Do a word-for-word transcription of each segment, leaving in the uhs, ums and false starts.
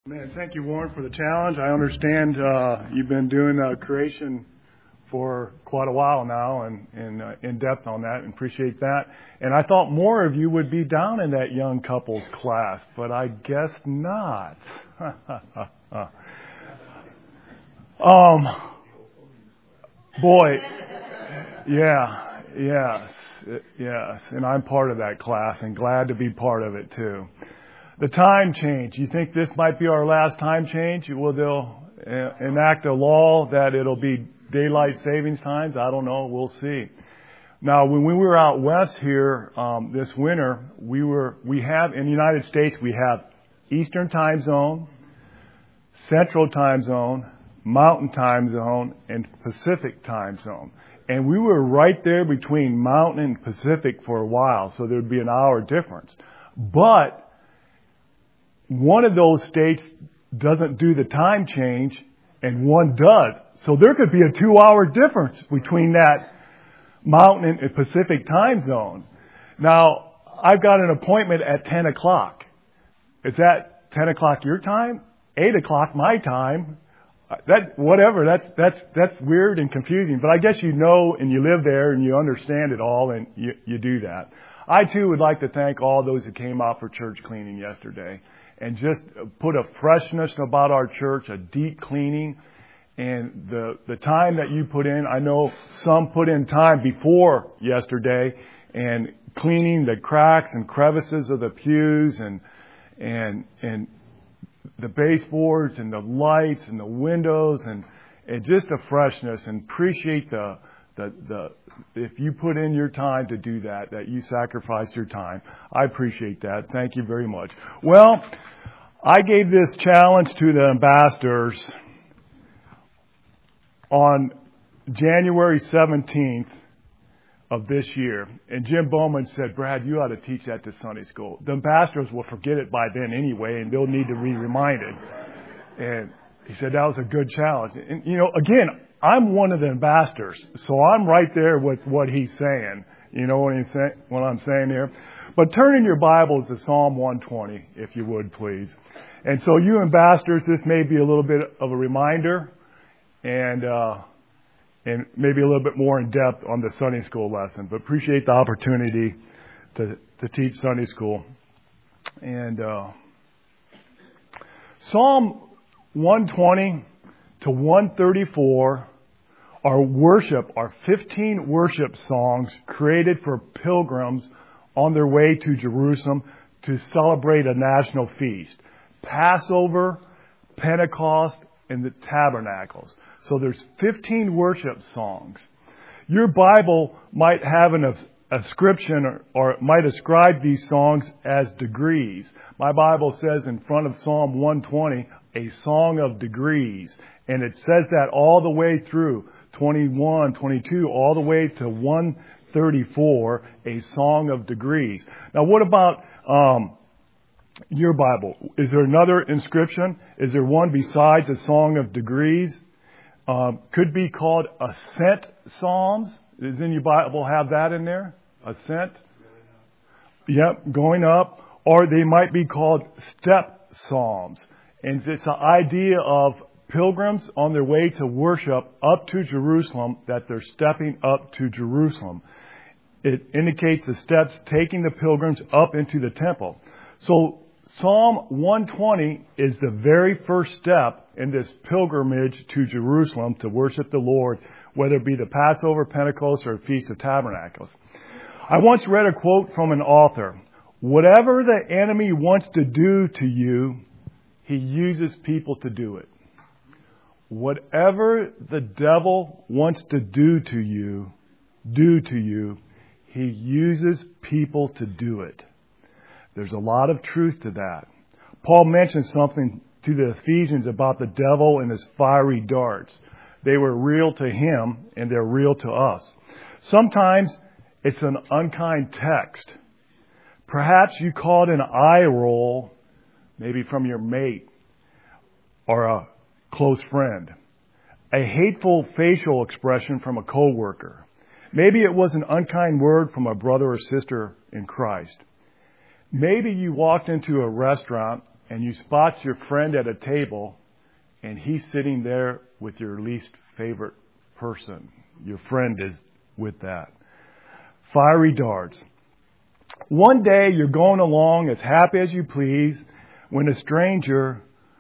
Man, thank you, Warren, for the challenge. I understand uh, you've been doing uh, creation for quite a while now and, and uh, in depth on that, and appreciate that. And I thought more of you would be down in that young couples class, but I guess not. um, boy, yeah, yes, yes, and I'm part of that class and glad to be part of it too. The time change. You think this might be our last time change? Will they'll uh, enact a law that it'll be daylight savings times? I don't know. We'll see. Now, when we were out west here um, this winter, we were we have in the United States we have Eastern time zone, Central time zone, Mountain time zone, and Pacific time zone. And we were right there between Mountain and Pacific for a while, so there would be an hour difference. But one of those states doesn't do the time change, and one does. So there could be a two-hour difference between that Mountain and Pacific time zone. Now, I've got an appointment at ten o'clock. Is that ten o'clock your time? eight o'clock my time? That whatever. That's that's that's weird and confusing. But I guess you know and you live there and you understand it all, and you you do that. I too would like to thank all those who came out for church cleaning yesterday, and just put a freshness about our church, a deep cleaning. And the the time that you put in, I know some put in time before yesterday and cleaning the cracks and crevices of the pews and and and the baseboards and the lights and the windows and, and just a freshness, and appreciate the the the if you put in your time to do that, that you sacrificed your time. I appreciate that. Thank you very much. Well, I gave this challenge to the ambassadors on January seventeenth of this year. And Jim Bowman said, Brad, you ought to teach that to Sunday school. The ambassadors will forget it by then anyway, and they'll need to be reminded. And he said that was a good challenge. And, you know, again, I'm one of the ambassadors, so I'm right there with what he's saying. You know what, he's say, what I'm saying here? But turn in your Bibles to Psalm one twenty, if you would, please. And so you ambassadors, this may be a little bit of a reminder and uh, and maybe a little bit more in depth on the Sunday school lesson. But appreciate the opportunity to, to teach Sunday school. And uh, Psalm one twenty to one thirty-four are worship, are fifteen worship songs created for pilgrims on their way to Jerusalem to celebrate a national feast. Passover, Pentecost, and the Tabernacles. So there's fifteen worship songs. Your Bible might have an ascription or, or it might ascribe these songs as degrees. My Bible says in front of Psalm one twenty, a song of degrees. And it says that all the way through twenty-one, twenty-two, all the way to one thirty-four, a song of degrees. Now what about um, your Bible? Is there another inscription? Is there one besides a song of degrees? Um, could be called ascent psalms. Does in your Bible have that in there? Ascent? Yep, going up. Or they might be called step psalms. And it's an idea of pilgrims on their way to worship up to Jerusalem, that they're stepping up to Jerusalem. It indicates the steps taking the pilgrims up into the temple. So Psalm one twenty is the very first step in this pilgrimage to Jerusalem to worship the Lord, whether it be the Passover, Pentecost, or Feast of Tabernacles. I once read a quote from an author. Whatever the enemy wants to do to you, he uses people to do it. Whatever the devil wants to do to you, do to you, he uses people to do it. There's a lot of truth to that. Paul mentioned something to the Ephesians about the devil and his fiery darts. They were real to him, and they're real to us. Sometimes it's an unkind text. Perhaps you caught an eye roll, maybe from your mate or a close friend. A hateful facial expression from a coworker. Maybe it was an unkind word from a brother or sister in Christ. Maybe you walked into a restaurant and you spot your friend at a table, and he's sitting there with your least favorite person. Your friend is with that. Fiery darts. One day you're going along as happy as you please when a stranger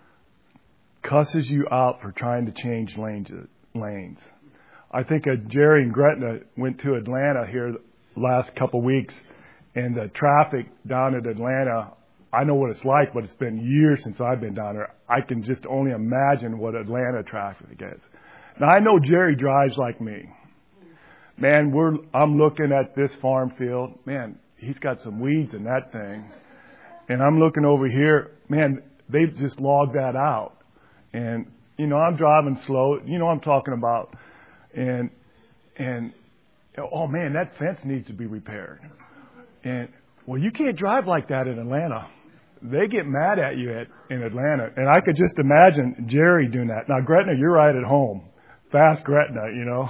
cusses you out for trying to change lanes. lanes. I think uh, Jerry and Gretna went to Atlanta here the last couple of weeks, and the traffic down at Atlanta, I know what it's like, but it's been years since I've been down there. I can just only imagine what Atlanta traffic is. Now, I know Jerry drives like me. Man, we're I'm looking at this farm field. Man, he's got some weeds in that thing. And I'm looking over here. Man, they've just logged that out. And, you know, I'm driving slow. You know what I'm talking about. And, and oh, man, that fence needs to be repaired. And, well, you can't drive like that in Atlanta. They get mad at you at, in Atlanta. And I could just imagine Jerry doing that. Now, Gretna, you're right at home. Fast Gretna, you know.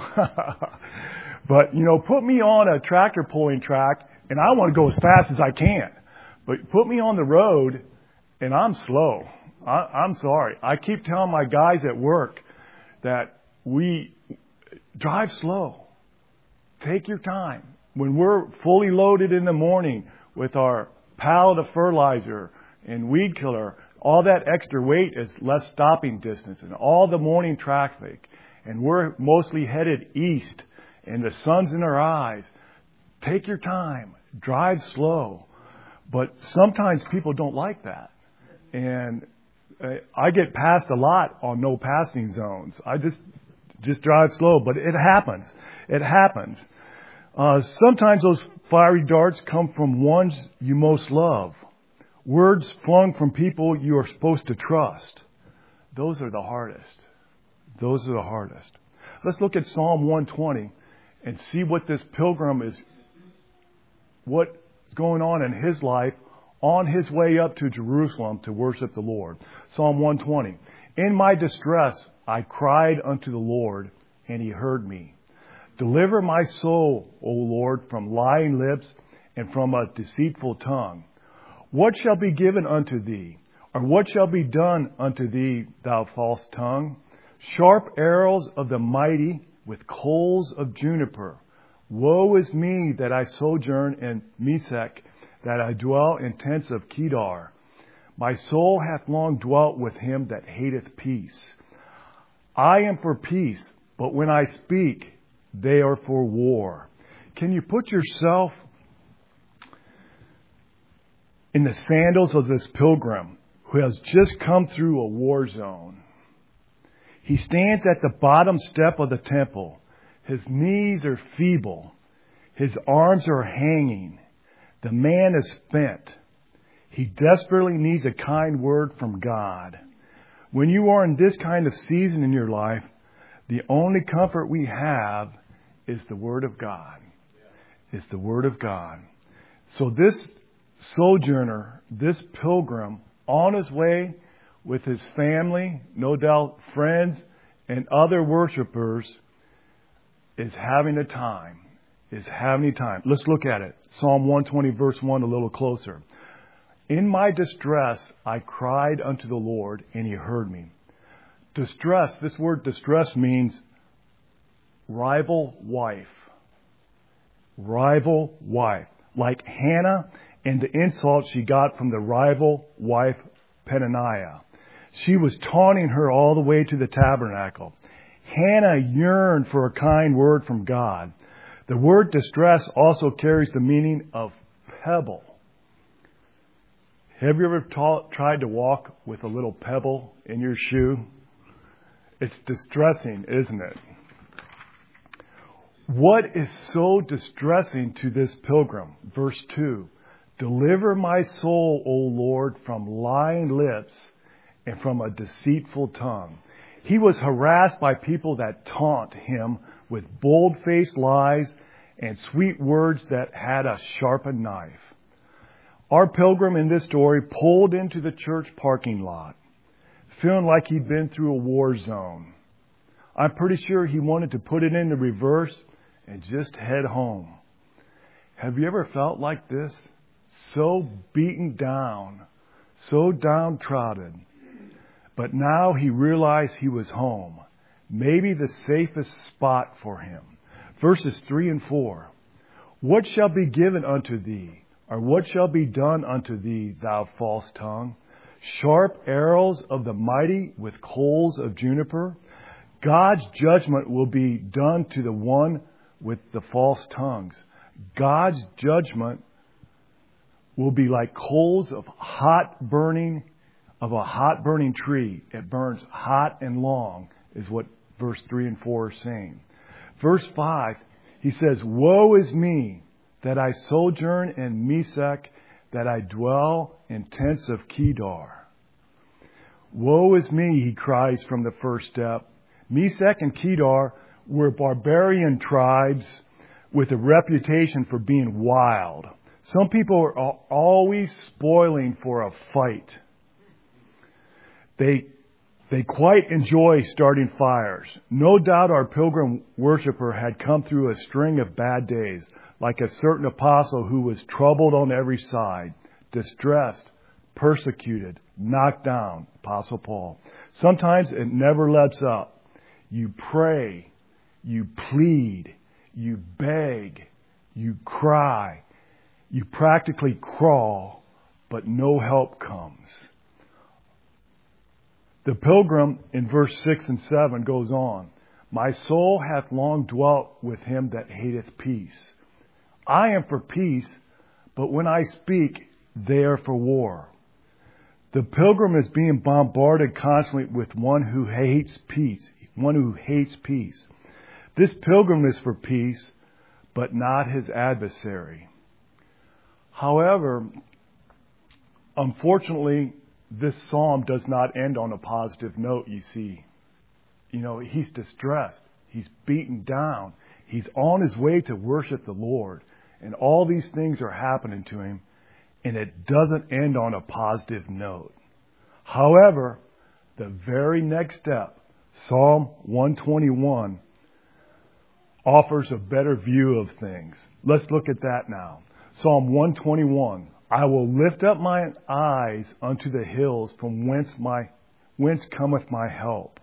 But, you know, put me on a tractor pulling track, and I want to go as fast as I can. But put me on the road, and I'm slow. I, I'm sorry. I keep telling my guys at work that we drive slow. Take your time. When we're fully loaded in the morning with our pallet of fertilizer and weed killer, all that extra weight is less stopping distance and all the morning traffic. And we're mostly headed east, and the sun's in our eyes. Take your time. Drive slow. But sometimes people don't like that. And I get passed a lot on no passing zones. I just just drive slow, but it happens. It happens. Uh, sometimes those fiery darts come from ones you most love. Words flung from people you are supposed to trust. Those are the hardest. Those are the hardest. Let's look at Psalm one twenty and see what this pilgrim is, what's going on in his life on his way up to Jerusalem to worship the Lord. Psalm one twenty. In my distress, I cried unto the Lord, and he heard me. Deliver my soul, O Lord, from lying lips and from a deceitful tongue. What shall be given unto thee? Or what shall be done unto thee, thou false tongue? Sharp arrows of the mighty with coals of juniper. Woe is me that I sojourn in Mesech, that I dwell in tents of Kedar. My soul hath long dwelt with him that hateth peace. I am for peace, but when I speak, they are for war. Can you put yourself in the sandals of this pilgrim who has just come through a war zone? He stands at the bottom step of the temple. His knees are feeble. His arms are hanging. The man is spent. He desperately needs a kind word from God. When you are in this kind of season in your life, the only comfort we have is the Word of God. Is the Word of God. So this sojourner, this pilgrim, on his way with his family, no doubt friends, and other worshipers, is having a time. Is having a time. Let's look at it. Psalm one twenty, verse one, a little closer. In my distress, I cried unto the Lord, and he heard me. Distress, this word distress means rival wife. Rival wife. Like Hannah and the insult she got from the rival wife, Peninnah. She was taunting her all the way to the tabernacle. Hannah yearned for a kind word from God. The word distress also carries the meaning of pebble. Have you ever ta- tried to walk with a little pebble in your shoe? It's distressing, isn't it? What is so distressing to this pilgrim? Verse two. Deliver my soul, O Lord, from lying lips and from a deceitful tongue. He was harassed by people that taunt him with bold-faced lies and sweet words that had a sharpened knife. Our pilgrim in this story pulled into the church parking lot, feeling like he'd been through a war zone. I'm pretty sure he wanted to put it into reverse and just head home. Have you ever felt like this? So beaten down, so downtrodden. But now he realized he was home, maybe the safest spot for him. Verses three and four. What shall be given unto thee? Or what shall be done unto thee, thou false tongue? Sharp arrows of the mighty with coals of juniper? God's judgment will be done to the one with the false tongues. God's judgment will be like coals of hot burning, of a hot burning tree. It burns hot and long, is what verse three and four are saying. Verse five, he says, Woe is me, that I sojourn in Meshech, that I dwell in tents of Kedar. Woe is me, he cries from the first step. Meshech and Kedar were barbarian tribes with a reputation for being wild. Some people are always spoiling for a fight. They They quite enjoy starting fires. No doubt our pilgrim worshiper had come through a string of bad days, like a certain apostle who was troubled on every side, distressed, persecuted, knocked down, Apostle Paul. Sometimes it never lets up. You pray, you plead, you beg, you cry, you practically crawl, but no help comes. The pilgrim in verse six and seven goes on, My soul hath long dwelt with him that hateth peace. I am for peace, but when I speak, they are for war. The pilgrim is being bombarded constantly with one who hates peace, one who hates peace. This pilgrim is for peace, but not his adversary. However, unfortunately, this psalm does not end on a positive note, you see. You know, he's distressed. He's beaten down. He's on his way to worship the Lord. And all these things are happening to him. And it doesn't end on a positive note. However, the very next step, Psalm one twenty-one, offers a better view of things. Let's look at that now. Psalm one twenty-one. I will lift up mine eyes unto the hills, from whence my whence cometh my help.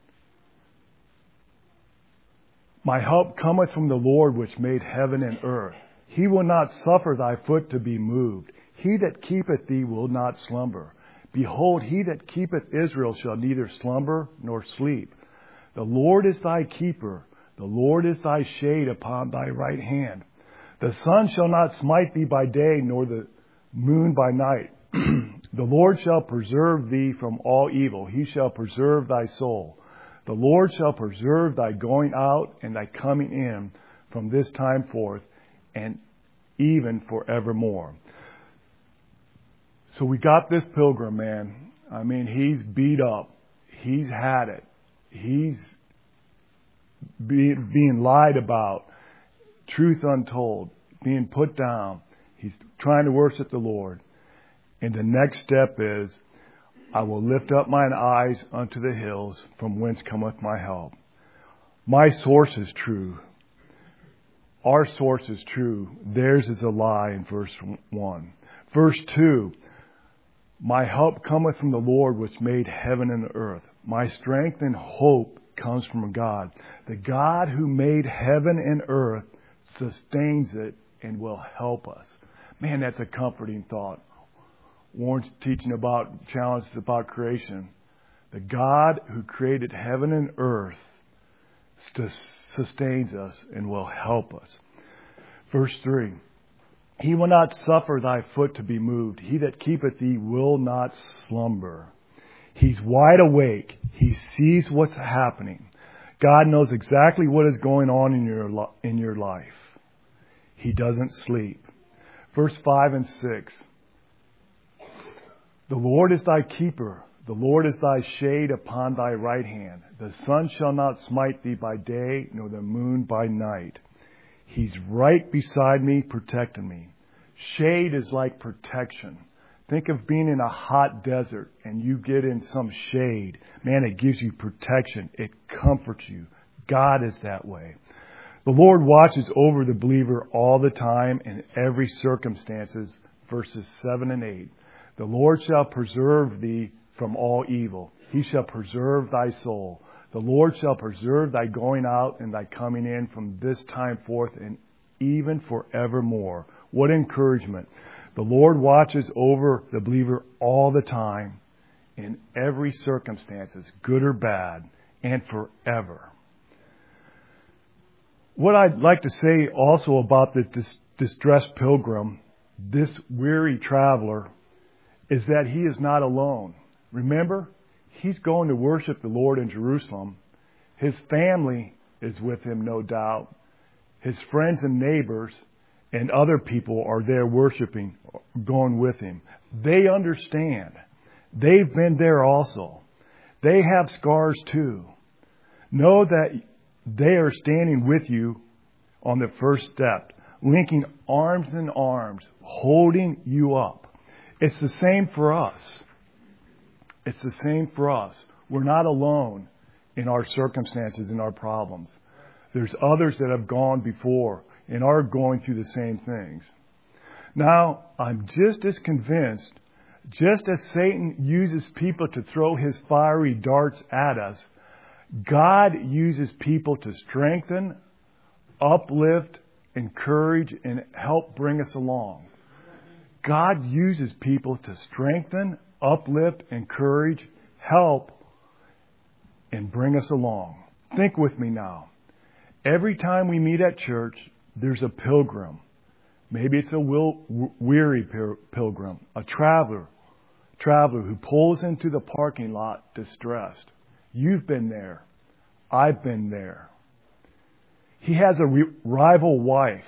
My help cometh from the Lord which made heaven and earth. He will not suffer thy foot to be moved. He that keepeth thee will not slumber. Behold, he that keepeth Israel shall neither slumber nor sleep. The Lord is thy keeper. The Lord is thy shade upon thy right hand. The sun shall not smite thee by day, nor the moon by night. The Lord shall preserve thee from all evil. He shall preserve thy soul. The Lord shall preserve thy going out and thy coming in from this time forth and even forevermore. So we got this pilgrim, man. I mean, he's beat up. He's had it. He's being, being lied about. Truth untold. Being put down. He's trying to worship the Lord. And the next step is, I will lift up mine eyes unto the hills, from whence cometh my help. My source is true. Our source is true. Theirs is a lie in verse one. Verse two, my help cometh from the Lord which made heaven and earth. My strength and hope comes from God. The God who made heaven and earth sustains it and will help us. Man, that's a comforting thought. Warren's teaching about challenges about creation. The God who created heaven and earth sustains us and will help us. Verse three. He will not suffer thy foot to be moved. He that keepeth thee will not slumber. He's wide awake. He sees what's happening. God knows exactly what is going on in your in your life. He doesn't sleep. Verse five and six. The Lord is thy keeper. The Lord is thy shade upon thy right hand. The sun shall not smite thee by day, nor the moon by night. He's right beside me, protecting me. Shade is like protection. Think of being in a hot desert and you get in some shade. Man, it gives you protection. It comforts you. God is that way. The Lord watches over the believer all the time in every circumstances, verses seven and eight. The Lord shall preserve thee from all evil. He shall preserve thy soul. The Lord shall preserve thy going out and thy coming in from this time forth and even forevermore. What encouragement. The Lord watches over the believer all the time, in every circumstances, good or bad, and forever. What I'd like to say also about this dis- distressed pilgrim, this weary traveler, is that he is not alone. Remember, he's going to worship the Lord in Jerusalem. His family is with him, no doubt. His friends and neighbors and other people are there worshiping, going with him. They understand. They've been there also. They have scars too. Know that they are standing with you on the first step, linking arms in arms, holding you up. It's the same for us. It's the same for us. We're not alone in our circumstances and our problems. There's others that have gone before and are going through the same things. Now, I'm just as convinced, just as Satan uses people to throw his fiery darts at us, God uses people to strengthen, uplift, encourage, and help bring us along. God uses people to strengthen, uplift, encourage, help, and bring us along. Think with me now. Every time we meet at church, there's a pilgrim. Maybe it's a will, weary pilgrim, a traveler, traveler who pulls into the parking lot distressed. You've been there. I've been there. He has a re- rival wife,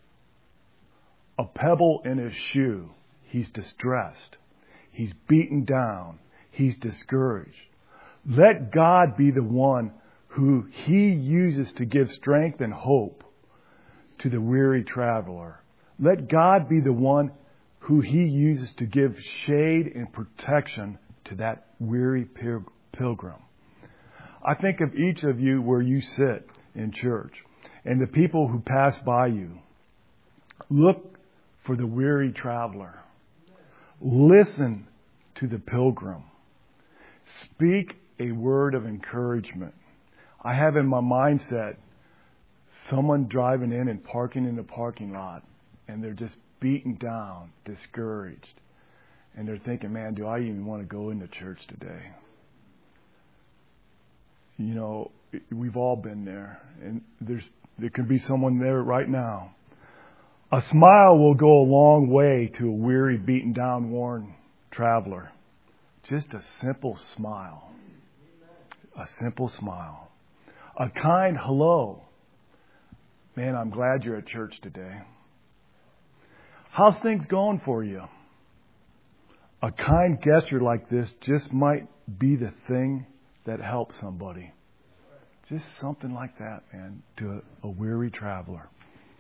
a pebble in his shoe. He's distressed. He's beaten down. He's discouraged. Let God be the one who He uses to give strength and hope to the weary traveler. Let God be the one who He uses to give shade and protection to that weary pilgrim. I think of each of you where you sit in church and the people who pass by you. Look for the weary traveler. Listen to the pilgrim. Speak a word of encouragement. I have in my mindset someone driving in and parking in the parking lot, and they're just beaten down, discouraged. And they're thinking, man, do I even want to go into church today? You know, we've all been there, and there's there could be someone there right now. A smile will go a long way to a weary, beaten down, worn traveler. Just a simple smile. A simple smile. A kind hello. Man, I'm glad you're at church today. How's things going for you? A kind gesture like this just might be the thing that helps somebody. Just something like that, man, to a, a weary traveler.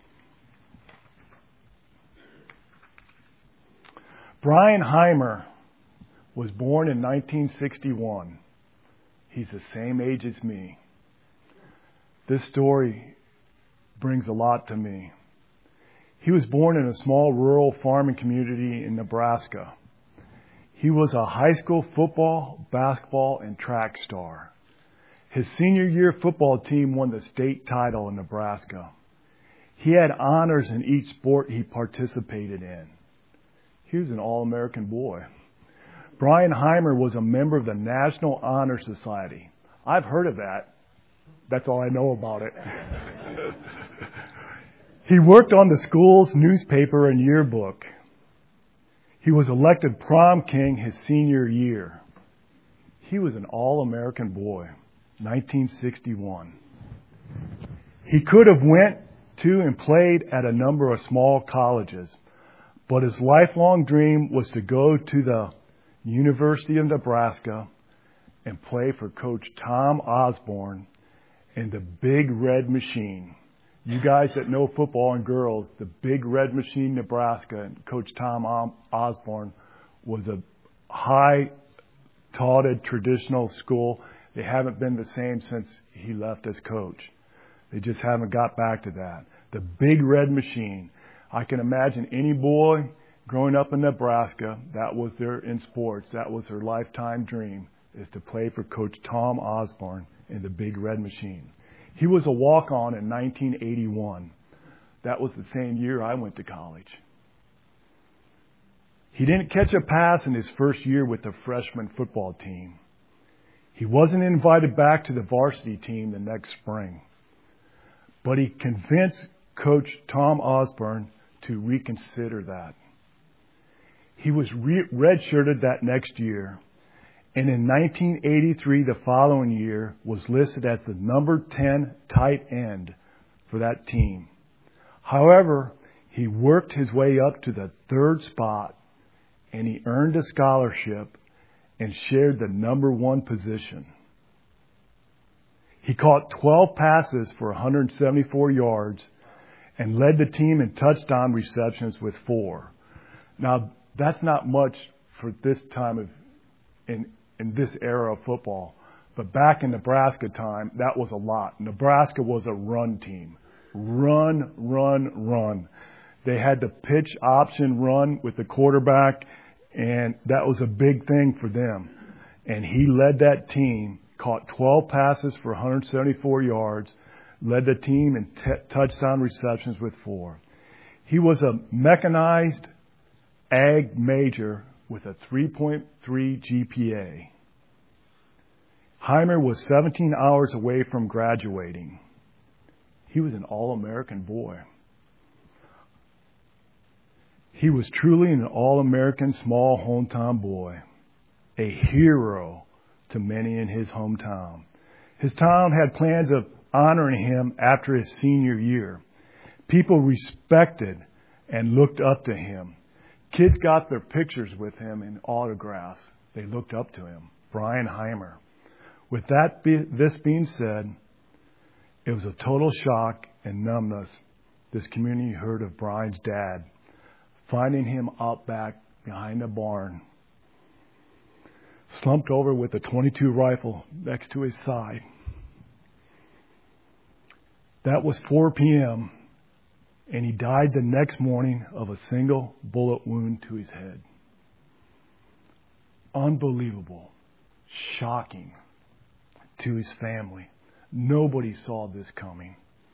Brian Heimer was born in nineteen sixty-one. He's the same age as me. This story brings a lot to me. He was born in a small rural farming community in Nebraska. He was a high school football, basketball, and track star. His senior year football team won the state title in Nebraska. He had honors in each sport he participated in. He was an all-American boy. Brian Heimer was a member of the National Honor Society. I've heard of that. That's all I know about it. He worked on the school's newspaper and yearbook. He was elected prom king his senior year. He was an all-American boy, nineteen sixty-one. He could have went to and played at a number of small colleges, but his lifelong dream was to go to the University of Nebraska and play for Coach Tom Osborne in the Big Red Machine. You guys that know football and girls, the Big Red Machine, Nebraska, and Coach Tom Osborne was a high-touted traditional school. They haven't been the same since he left as coach. They just haven't got back to that. The Big Red Machine. I can imagine any boy Growing up in Nebraska, that was their, in sports, that was their lifetime dream, is to play for Coach Tom Osborne in the Big Red Machine. He was a walk-on in nineteen eighty-one. That was the same year I went to college. He didn't catch a pass in his first year with the freshman football team. He wasn't invited back to the varsity team the next spring. But he convinced Coach Tom Osborne to reconsider that. He was re- redshirted that next year, and in nineteen eighty-three, the following year, was listed as the number ten tight end for that team. However, he worked his way up to the third spot, and he earned a scholarship and shared the number one position. He caught twelve passes for one hundred seventy-four yards and led the team in touchdown receptions with four. Now, that's not much for this time of, in, in this era of football. But back in Nebraska time, that was a lot. Nebraska was a run team. Run, run, run. They had the pitch option run with the quarterback, and that was a big thing for them. And he led that team, caught twelve passes for one hundred seventy-four yards, led the team in t- touchdown receptions with four. He was a mechanized ag major with a three point three G P A. Heimer was seventeen hours away from graduating. He was an All-American boy. He was truly an All-American small hometown boy, a hero to many in his hometown. His town had plans of honoring him after his senior year. People respected and looked up to him. Kids got their pictures with him and autographs. They looked up to him. Brian Heimer. With that, be, this being said, it was a total shock and numbness this community heard of Brian's dad, finding him out back behind the barn, slumped over with a twenty-two rifle next to his side. That was four p.m., and he died the next morning of a single bullet wound to his head. Unbelievable. Shocking to his family. Nobody saw this coming.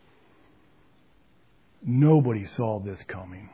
Nobody saw this coming.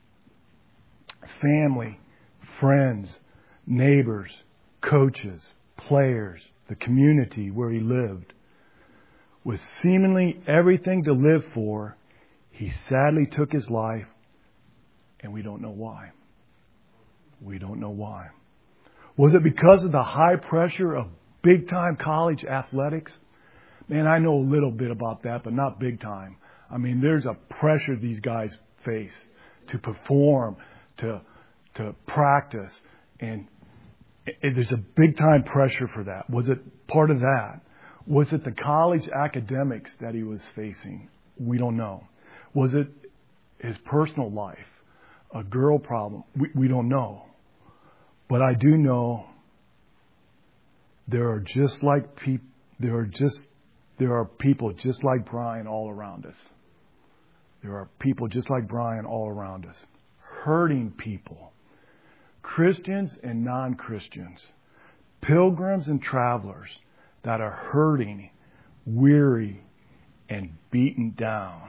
Family, friends, neighbors, coaches, players, the community where he lived. With seemingly everything to live for, he sadly took his life, and we don't know why. We don't know why. Was it because of the high pressure of big-time college athletics? Man, I know a little bit about that, but not big time. I mean, there's a pressure these guys face to perform, to to practice, and it, there's a big-time pressure for that. Was it part of that? Was it the college academics that he was facing? We don't know. Was it his personal life, a girl problem? We, we don't know. But I do know there are just like people. There are just there are people just like Brian all around us. There are people just like Brian all around us, hurting people, Christians and non-Christians, pilgrims and travelers that are hurting, weary, and beaten down.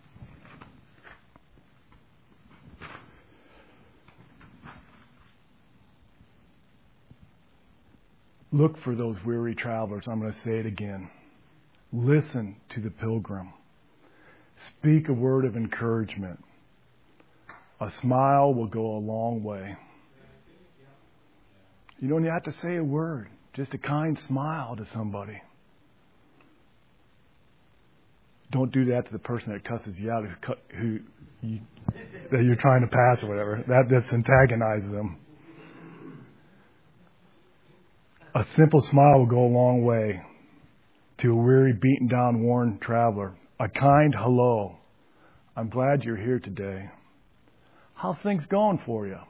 Look for those weary travelers. I'm going to say it again. Listen to the pilgrim. Speak a word of encouragement. A smile will go a long way. You don't have to say a word. Just a kind smile to somebody. Don't do that to the person that cusses you out, who, who you, that you're trying to pass or whatever. That just antagonizes them. A simple smile will go a long way to a weary, beaten down, worn traveler. A kind hello. I'm glad you're here today. How's things going for you?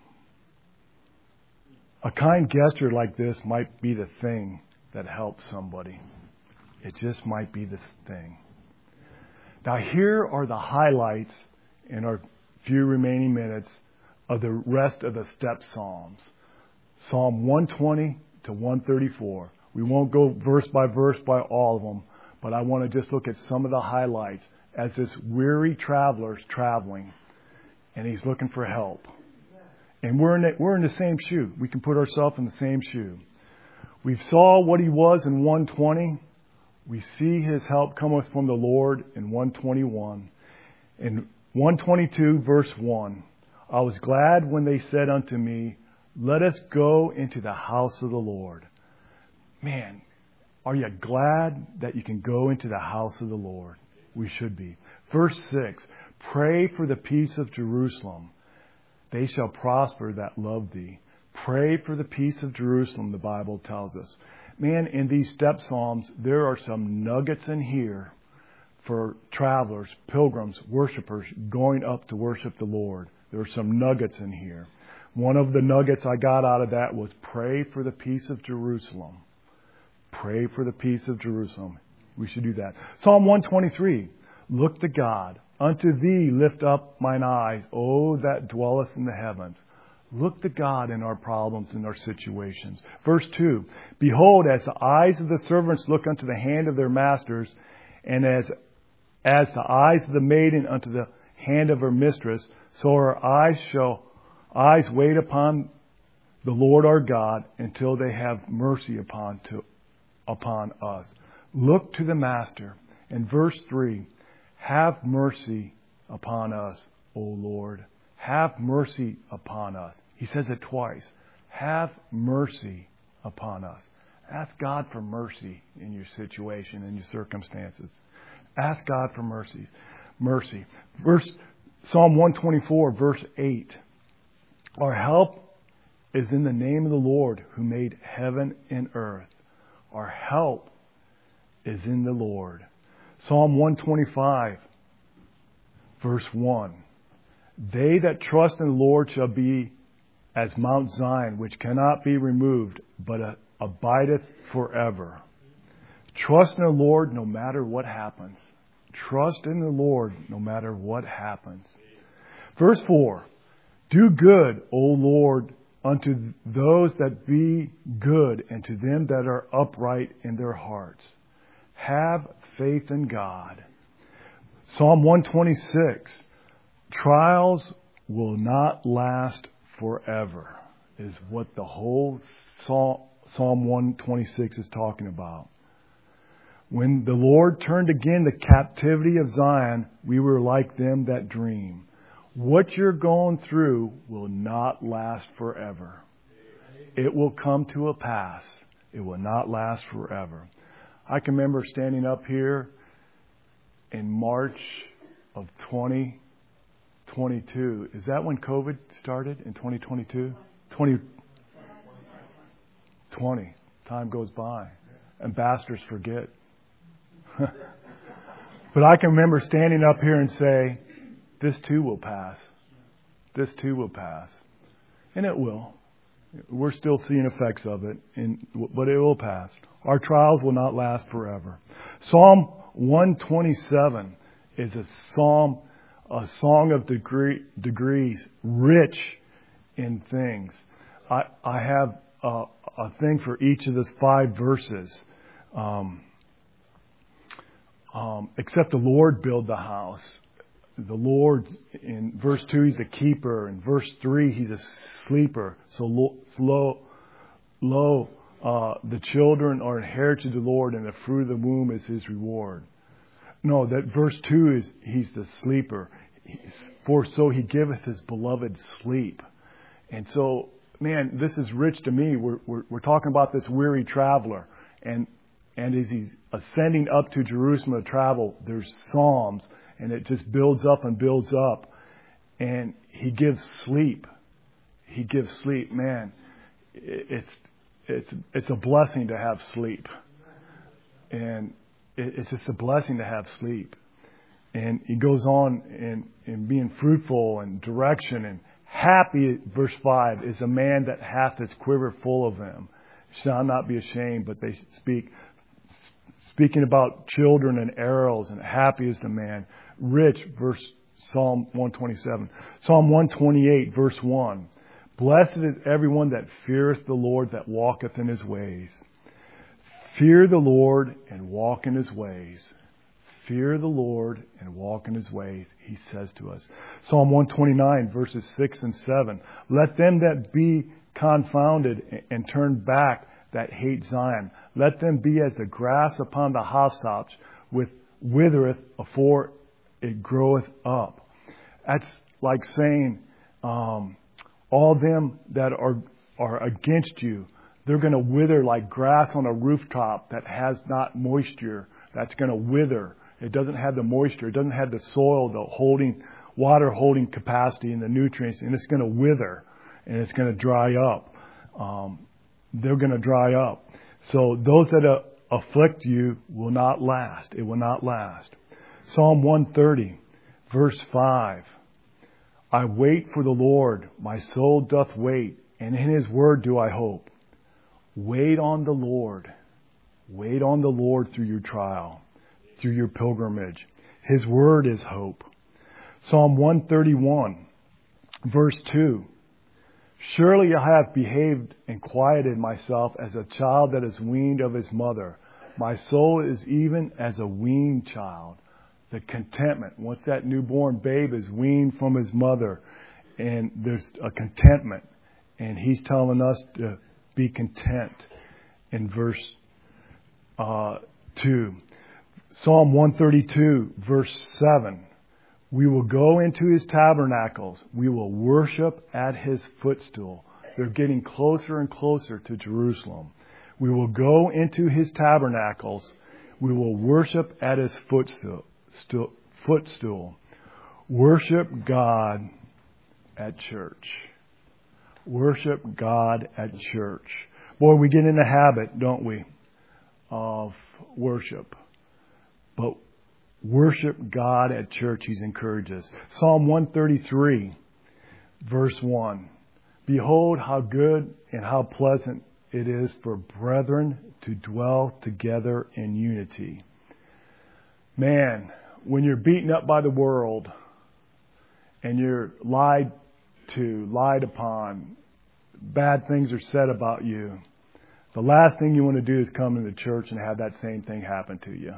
A kind gesture like this might be the thing that helps somebody. It just might be the thing. Now here are the highlights in our few remaining minutes of the rest of the step psalms. Psalm one twenty to one thirty-four. We won't go verse by verse by all of them, but I want to just look at some of the highlights as this weary traveler's traveling, and he's looking for help. And we're in the, we're in the same shoe. We can put ourselves in the same shoe. We saw what he was in one twenty. We see his help cometh from the Lord in one twenty-one. In one twenty-two, verse one, I was glad when they said unto me, let us go into the house of the Lord. Man, are you glad that you can go into the house of the Lord? We should be. Verse six, pray for the peace of Jerusalem. They shall prosper that love thee. Pray for the peace of Jerusalem, the Bible tells us. Man, in these step psalms, there are some nuggets in here for travelers, pilgrims, worshipers going up to worship the Lord. There are some nuggets in here. One of the nuggets I got out of that was pray for the peace of Jerusalem. Pray for the peace of Jerusalem. We should do that. Psalm one twenty-three. Look to God. Unto thee lift up mine eyes, O that dwellest in the heavens. Look to God in our problems and our situations. Verse two. Behold, as the eyes of the servants look unto the hand of their masters, and as, as the eyes of the maiden unto the hand of her mistress, so our eyes shall eyes wait upon the Lord our God until they have mercy upon to upon us. Look to the Master. In verse three, have mercy upon us, O Lord. Have mercy upon us. He says it twice. Have mercy upon us. Ask God for mercy in your situation, in your circumstances. Ask God for mercies. Mercy. Verse Psalm one twenty-four, verse eight. Our help is in the name of the Lord who made heaven and earth. Our help is in the Lord. Psalm one twenty-five, verse one. They that trust in the Lord shall be as Mount Zion, which cannot be removed, but abideth forever. Trust in the Lord no matter what happens. Trust in the Lord no matter what happens. Verse four. Do good, O Lord, unto those that be good, and to them that are upright in their hearts. Have faith in God. Psalm one twenty-six. Trials will not last forever, is what the whole Psalm one twenty-six is talking about. When the Lord turned again the captivity of Zion, we were like them that dream. What you're going through will not last forever. It will come to a pass. It will not last forever. I can remember standing up here in March of twenty twenty-two. Is that when COVID started, in twenty twenty-two? twenty twenty. Time goes by. Ambassadors forget. But I can remember standing up here and say, this too will pass. This too will pass. And it will. We're still seeing effects of it, and, but it will pass. Our trials will not last forever. Psalm one twenty-seven is a psalm, a song of degree, degrees, rich in things. I, I have a, a thing for each of the five verses. Um, um, except the Lord build the house. The Lord, in verse two, He's a keeper. In verse three, He's a sleeper. So lo, lo uh, the children are inherited to the Lord, and the fruit of the womb is His reward. No, that verse two is He's the sleeper. For so He giveth His beloved sleep. And so, man, this is rich to me. We're, we're, we're talking about this weary traveler. And, and as he's ascending up to Jerusalem to travel, there's Psalms. And it just builds up and builds up. And He gives sleep. He gives sleep. Man, it's it's it's a blessing to have sleep. And it's just a blessing to have sleep. And He goes on in, in being fruitful and direction. And happy, verse five, is a man that hath his quiver full of them. Shall not be ashamed, but they speak. Speaking about children and arrows, and happy is the man. Rich, verse Psalm one twenty-seven. Psalm one twenty-eight, verse one. Blessed is everyone that feareth the Lord, that walketh in his ways. Fear the Lord and walk in his ways. Fear the Lord and walk in his ways, he says to us. Psalm one twenty-nine, verses six and seven. Let them that be confounded and turn back that hate Zion. Let them be as the grass upon the housetops, with withereth afore it groweth up. That's like saying, um, all them that are are against you, they're going to wither like grass on a rooftop that has not moisture. That's going to wither. It doesn't have the moisture. It doesn't have the soil, the holding, water holding capacity and the nutrients, and it's going to wither and it's going to dry up. Um, they're going to dry up. So those that uh, afflict you will not last. It will not last. Psalm one thirty, verse five. I wait for the Lord, my soul doth wait, and in his word do I hope. Wait on the Lord. Wait on the Lord through your trial, through your pilgrimage. His word is hope. Psalm one thirty-one, verse two. Surely I have behaved and quieted myself as a child that is weaned of his mother. My soul is even as a weaned child. The contentment, once that newborn babe is weaned from his mother, and there's a contentment, and he's telling us to be content in verse uh, two. Psalm one thirty-two, verse seven. We will go into his tabernacles. We will worship at his footstool. They're getting closer and closer to Jerusalem. We will go into his tabernacles. We will worship at his footstool. Footstool. Worship God at church. Worship God at church. Boy, we get in the habit, don't we, of worship. But worship God at church, he's encouraged us. Psalm one thirty-three, verse one. Behold how good and how pleasant it is for brethren to dwell together in unity. Man, when you're beaten up by the world and you're lied to, lied upon, bad things are said about you, the last thing you want to do is come into church and have that same thing happen to you.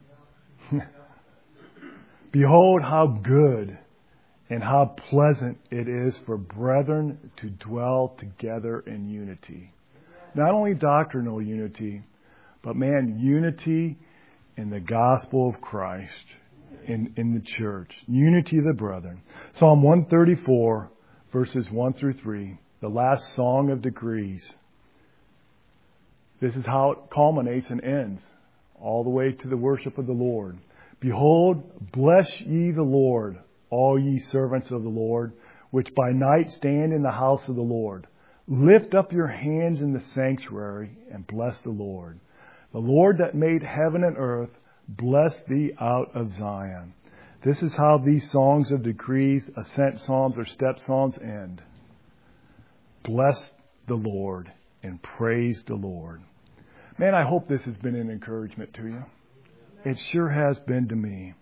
Behold how good and how pleasant it is for brethren to dwell together in unity. Not only doctrinal unity, but man, unity in the gospel of Christ, in, in the church. Unity of the brethren. Psalm one thirty-four, verses one through three, the last song of decrees. This is how it culminates and ends, all the way to the worship of the Lord. Behold, bless ye the Lord, all ye servants of the Lord, which by night stand in the house of the Lord. Lift up your hands in the sanctuary and bless the Lord. The Lord that made heaven and earth, bless thee out of Zion. This is how these songs of decrees, ascent psalms or step psalms end. Bless the Lord and praise the Lord. Man, I hope this has been an encouragement to you. It sure has been to me.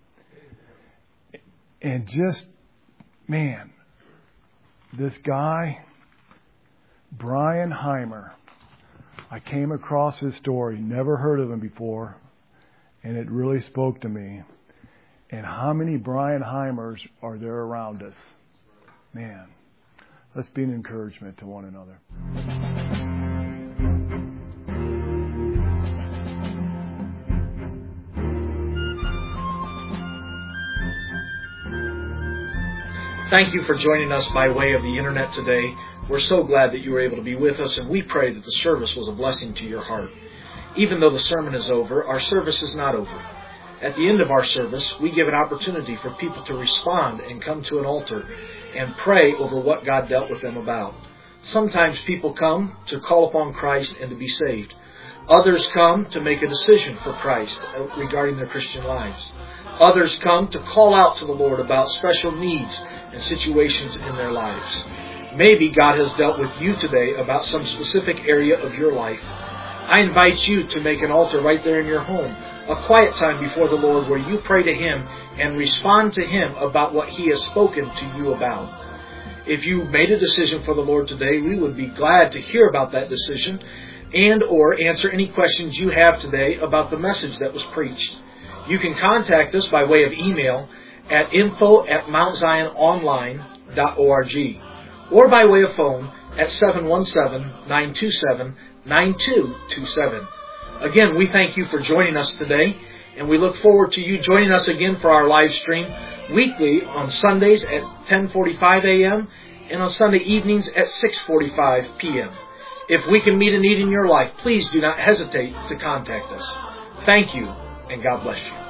And just, man, this guy, Brian Heimer, I came across his story, never heard of him before, and it really spoke to me. And how many Brian Heimers are there around us? Man, let's be an encouragement to one another. Thank you for joining us by way of the internet today. We're so glad that you were able to be with us, and we pray that the service was a blessing to your heart. Even though the sermon is over, our service is not over. At the end of our service, we give an opportunity for people to respond and come to an altar and pray over what God dealt with them about. Sometimes people come to call upon Christ and to be saved. Others come to make a decision for Christ regarding their Christian lives. Others come to call out to the Lord about special needs and situations in their lives. Maybe God has dealt with you today about some specific area of your life. I invite you to make an altar right there in your home, a quiet time before the Lord where you pray to Him and respond to Him about what He has spoken to you about. If you made a decision for the Lord today, we would be glad to hear about that decision and or answer any questions you have today about the message that was preached. You can contact us by way of email at info at mount zion online dot org or by way of phone at seven one seven, nine two seven, nine two two seven. Again, we thank you for joining us today, and we look forward to you joining us again for our live stream weekly on Sundays at ten forty-five a.m. and on Sunday evenings at six forty-five p.m. If we can meet a need in your life, please do not hesitate to contact us. Thank you, and God bless you.